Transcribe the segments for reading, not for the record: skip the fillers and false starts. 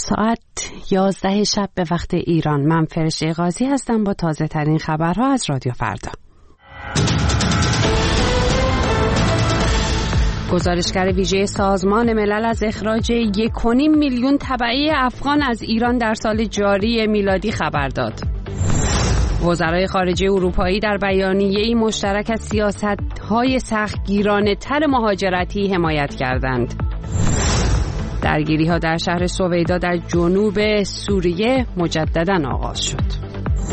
ساعت 11 شب به وقت ایران. من فرشته قاضی هستم با تازه ترین خبرها از رادیو فردا. گزارشگر ویژه سازمان ملل از اخراج 1.5 میلیون تبعی افغان از ایران در سال جاری میلادی خبر داد. وزرای خارجه اروپایی در بیانیه‌ای مشترک از سیاست‌های سختگیرانه‌تر مهاجرتی حمایت کردند. درگیری‌ها در شهر سویدا در جنوب سوریه مجدداً آغاز شد.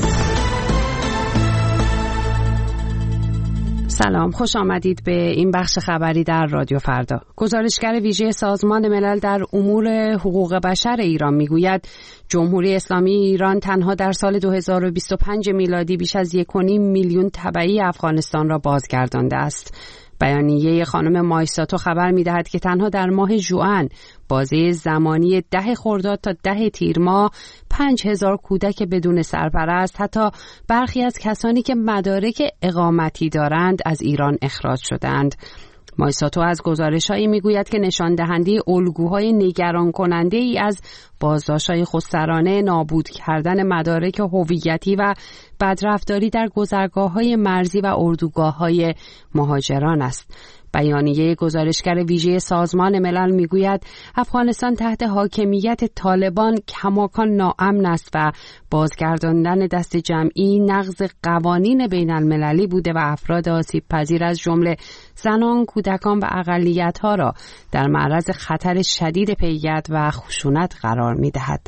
سلام، خوش آمدید به این بخش خبری در رادیو فردا. گزارشگر ویژه سازمان ملل در امور حقوق بشر ایران میگوید جمهوری اسلامی ایران تنها در سال 2025 میلادی بیش از 1.5 میلیون تبعی افغانستان را بازگردانده است. بیانیه خانم مایساتو خبر می‌دهد که تنها در ماه ژوئن بازه زمانی 10 خرداد تا 10 تیر ماه 5000 کودک بدون سرپرست، حتی برخی از کسانی که مدارک اقامتی دارند، از ایران اخراج شدند. مایساتو از گزارش‌هایی میگوید که نشان دهنده الگوهای نگران کننده ای از بازداشت‌های خودسرانه، نابود کردن مدارک هویتی و بدرفتاری در گذرگاه‌های مرزی و اردوگاه‌های مهاجران است. بیانیه گزارشگر ویژه سازمان ملل میگوید افغانستان تحت حاکمیت طالبان کماکان ناامن است و بازگرداندن دست جمعی نقض قوانین بین المللی بوده و افراد آسیب پذیر از جمله زنان، کودکان و اقلیت‌ها را در معرض خطر شدید پیگرد و خشونت قرار می‌دهد.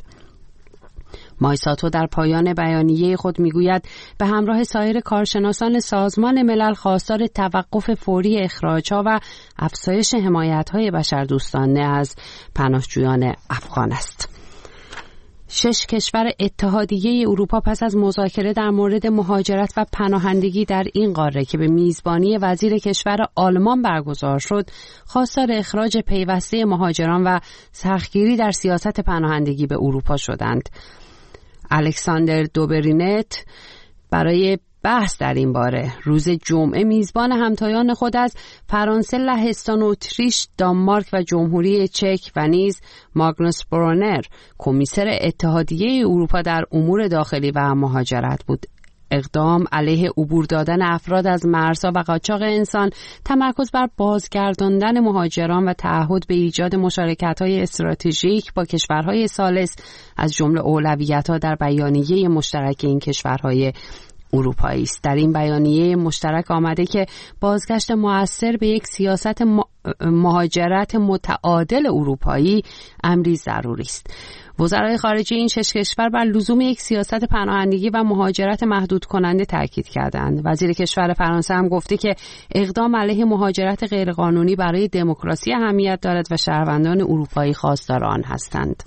مایساتو در پایان بیانیه خود میگوید به همراه سایر کارشناسان سازمان ملل خواستار توقف فوری اخراج‌ها و افزایش حمایت‌های بشردوستانه از پناهجویان افغان است. 6 کشور اتحادیه اروپا پس از مذاکره در مورد مهاجرت و پناهندگی در این قاره که به میزبانی وزیر کشور آلمان برگزار شد، خواستار اخراج پیوسته مهاجران و سختگیری در سیاست پناهندگی به اروپا شدند. الکساندر دوبرینت برای بحث در این باره روز جمعه میزبان همتایان خود از فرانسه، لهستان، اتریش، دانمارک و جمهوری چک و نیز ماگنوس برونر، کمیسر اتحادیه اروپا در امور داخلی و مهاجرت بود. اقدام علیه عبور دادن افراد از مرزها و قاچاق انسان، تمرکز بر بازگرداندن مهاجران و تعهد به ایجاد مشارکت‌های استراتژیک با کشورهای ثالث از جمله اولویت‌ها در بیانیه مشترک این کشورهای اروپایی است. در این بیانیه مشترک آمده که بازگشت مؤثر به یک سیاست مهاجرت متعادل اروپایی امری ضروری است. وزرای خارجه این 6 کشور بر لزوم یک سیاست پناهندگی و مهاجرت محدود کننده تاکید کردند. وزیر کشور فرانسه هم گفته که اقدام علیه مهاجرت غیرقانونی برای دموکراسی اهمیت دارد و شهروندان اروپایی خواستار آن هستند.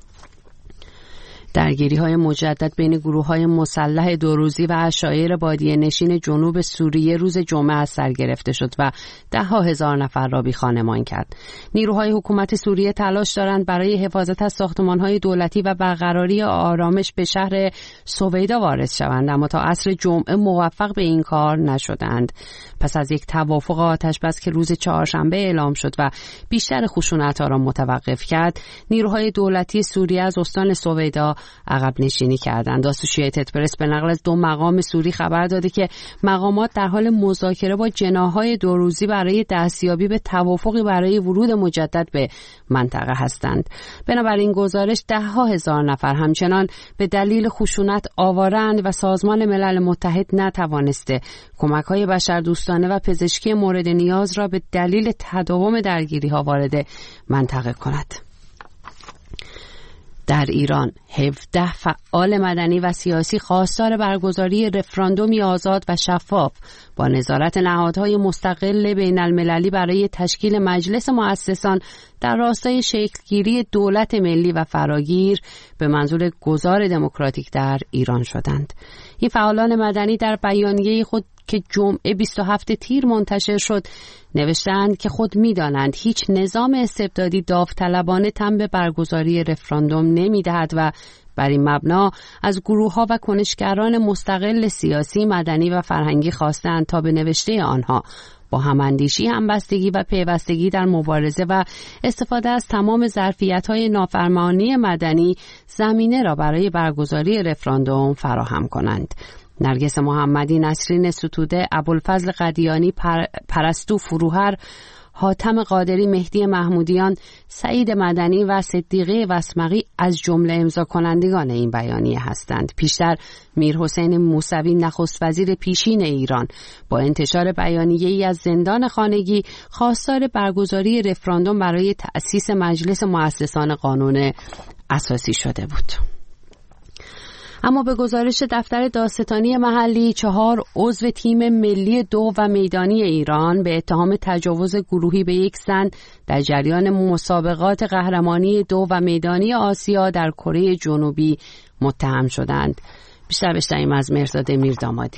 درگیری‌های مجدد بین گروه‌های مسلح دوروزی و عشایر بادیه نشین جنوب سوریه روز جمعه از سر گرفته شد و 10,000 نفر را بی‌خانمان کرد. نیروهای حکومت سوریه تلاش دارند برای حفاظت از ساختمان‌های دولتی و برقراری آرامش به شهر سویدا وارد شوند، اما تا عصر جمعه موفق به این کار نشدند. پس از یک توافق آتش‌بس که روز چهارشنبه اعلام شد و بیشتر خشونت‌ها را متوقف کرد، نیروهای دولتی سوریه از استان سویدا عقب نشینی کردند. آسوشییتد پرس به نقل از 2 مقام سوری خبر داده که مقامات در حال مذاکره با جناح‌های دوروزی برای دستیابی به توافقی برای ورود مجدد به منطقه هستند. بنابراین گزارش 10,000 نفر همچنان به دلیل خشونت آوارند و سازمان ملل متحد نتوانسته کمک‌های بشردوستانه و پزشکی مورد نیاز را به دلیل تداوم درگیری‌ها وارد منطقه کند. در ایران 17 فعال مدنی و سیاسی خواستار برگزاری رفراندومی آزاد و شفاف با نظارت نهادهای مستقل بین المللی برای تشکیل مجلس مؤسسان در راستای شکلگیری دولت ملی و فراگیر به منظور گذار دموکراتیک در ایران شدند. این فعالان مدنی در بیانیه خود که جمعه 27 تیر منتشر شد نوشتند که خود می‌دانند هیچ نظام استبدادی داوطلبانه تن به برگزاری رفراندوم نمی‌دهد و بر این مبنا از گروه‌ها و کنشگران مستقل سیاسی، مدنی و فرهنگی خواستند تا به نوشته آنها با هماندیشی، همبستگی و پیوستگی در مبارزه و استفاده از تمام ظرفیت‌های نافرمانی مدنی زمینه را برای برگزاری رفراندوم فراهم کنند. نرگس محمدی، نسرین ستوده، ابوالفضل قدیانی، پرستو فروهر، حاتم قادری، مهدی محمودیان، سعید مدنی و صدیقه وسمقی از جمله امضا کنندگان این بیانیه هستند. پیشتر میرحسین موسوی، نخست وزیر پیشین ایران، با انتشار بیانیه‌ای از زندان خانگی خواستار برگزاری رفراندوم برای تأسیس مجلس مؤسسان قانون اساسی شده بود. اما به گزارش دفتر دادستانی محلی، 4 عضو تیم ملی 2 و میدانی ایران به اتهام تجاوز گروهی به یک زن در جریان مسابقات قهرمانی 2 و میدانی آسیا در کره جنوبی متهم شدند. بیشتر بشنویم از مهرداد میردامادی.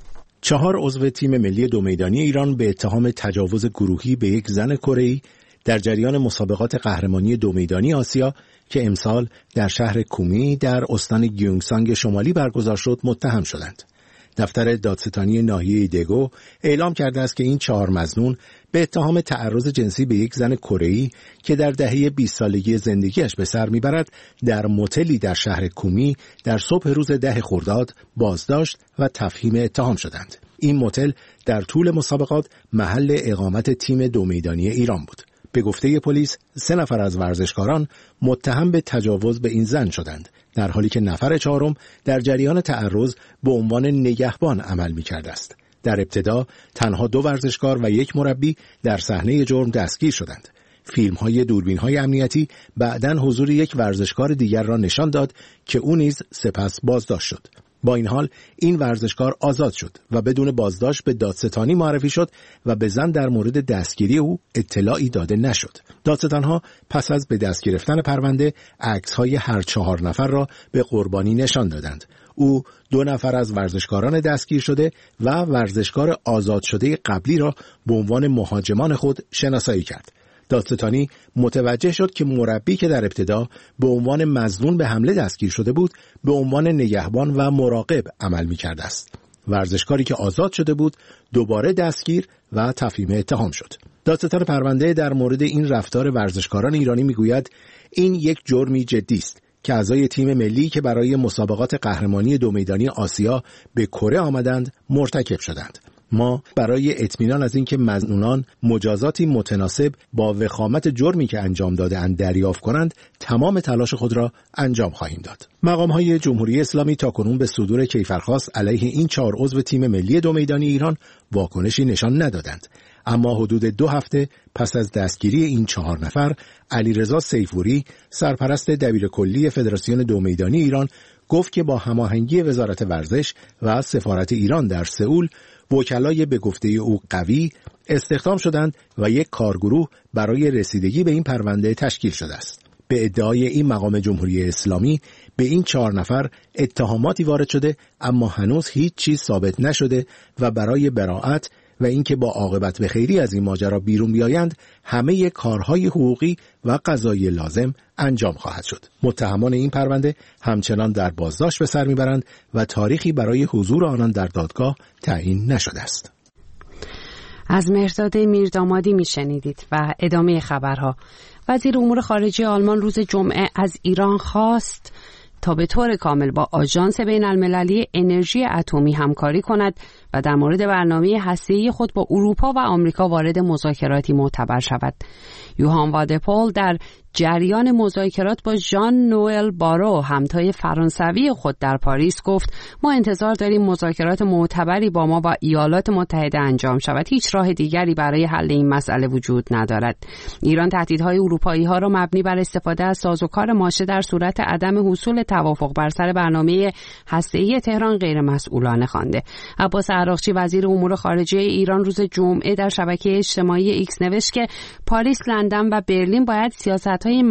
4 عضو تیم ملی 2 میدانی ایران به اتهام تجاوز گروهی به یک زن کره‌ای در جریان مسابقات قهرمانی 2 میدانی آسیا که امسال در شهر کومی در استان گیونگسانگ شمالی برگزار شد متهم شدند. دفتر دادستانی ناحیه دگو اعلام کرده است که این 4 مظنون به اتهام تعرض جنسی به یک زن کره‌ای که در دهه 20 سالگی زندگیش به سر میبرد در موتلی در شهر کومی در صبح روز 10 خرداد بازداشت و تفهیم اتهام شدند. این موتل در طول مسابقات محل اقامت تیم 2 میدانی ایران بود. به گفته پلیس 3 نفر از ورزشکاران متهم به تجاوز به این زن شدند، در حالی که نفر 4م در جریان تعرض به عنوان نگهبان عمل می‌کرده است. در ابتدا تنها 2 ورزشکار و 1 مربی در صحنه جرم دستگیر شدند. فیلم‌های دوربین‌های امنیتی بعداً حضور 1 ورزشکار دیگر را نشان داد که او نیز سپس بازداشت شد. با این حال این ورزشکار آزاد شد و بدون بازداشت به دادستانی معرفی شد و به زن در مورد دستگیری او اطلاعی داده نشد. دادستانها پس از به دست گرفتن پرونده عکس‌های هر 4 نفر را به قربانی نشان دادند. او 2 نفر از ورزشکاران دستگیر شده و ورزشکار آزاد شده قبلی را به عنوان مهاجمان خود شناسایی کرد. دادستانی متوجه شد که مربی که در ابتدا به عنوان مظنون به حمله دستگیر شده بود به عنوان نگهبان و مراقب عمل می‌کرده است. ورزشکاری که آزاد شده بود دوباره دستگیر و تفهیم اتهام شد. دادستان پرونده در مورد این رفتار ورزشکاران ایرانی میگوید این یک جرمی جدی است که اعضای تیم ملی که برای مسابقات قهرمانی 2 میدانی آسیا به کره آمدند مرتکب شدند. ما برای اطمینان از اینکه مظنونان مجازاتی متناسب با وخامت جرمی که انجام داده‌اند دریافت کنند تمام تلاش خود را انجام خواهیم داد. مقام‌های جمهوری اسلامی تاکنون به صدور کیفرخواست علیه این 4 عضو تیم ملی 2 میدانی ایران واکنشی نشان ندادند. اما حدود 2 هفته پس از دستگیری این 4 نفر، علیرضا سیفوری، سرپرست دبیرکلی فدراسیون 2 میدانی ایران، گفت که با هماهنگی وزارت ورزش و سفارت ایران در سئول وکلای به گفته او قوی استخدام شدند و یک کارگروه برای رسیدگی به این پرونده تشکیل شده است. به ادعای این مقام جمهوری اسلامی به این 4 نفر اتهاماتی وارد شده اما هنوز هیچ چیز ثابت نشده و برای براءت و اینکه با عاقبت به خیری از این ماجرا بیرون بیایند همه کارهای حقوقی و قضایی لازم انجام خواهد شد. متهمان این پرونده همچنان در بازداشت به سر میبرند و تاریخی برای حضور آنان در دادگاه تعیین نشده است. از مهرداد میردامادی میشنیدید و ادامه خبرها. وزیر امور خارجه آلمان روز جمعه از ایران خواست تا به طور کامل با آژانس بین‌المللی انرژی اتمی همکاری کند و در مورد برنامه هسته‌ای خود با اروپا و آمریکا وارد مذاکراتی معتبر شود. یوهان وادپول در جریان مذاکرات با ژان نوئل بارو همتای فرانسوی خود در پاریس گفت ما انتظار داریم مذاکرات معتبری با ما و ایالات متحده انجام شود. هیچ راه دیگری برای حل این مسئله وجود ندارد. ایران تهدیدهای اروپایی‌ها را مبنی بر استفاده از سازوکار ماشه در صورت عدم حصول توافق بر سر برنامه هسته‌ای تهران غیر مسئولانه خوانده. عباس عراقچی وزیر امور خارجه ایران روز جمعه در شبکه اجتماعی ایکس نوشت که پاریس، لندن و برلین باید سیاست‌های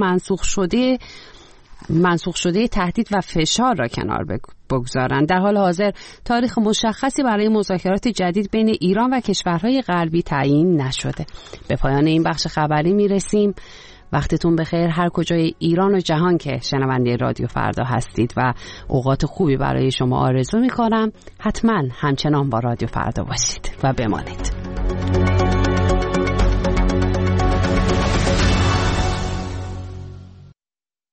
منسوخ شده تهدید و فشار را کنار بگذارند. در حال حاضر تاریخ مشخصی برای مذاکرات جدید بین ایران و کشورهای غربی تعیین نشده. به پایان این بخش خبری میرسیم. وقتتون بخیر هر کجای ایران و جهان که شنونده رادیو فردا هستید و اوقات خوبی برای شما آرزو میکنم. حتما همچنان با رادیو فردا باشید و بمانید.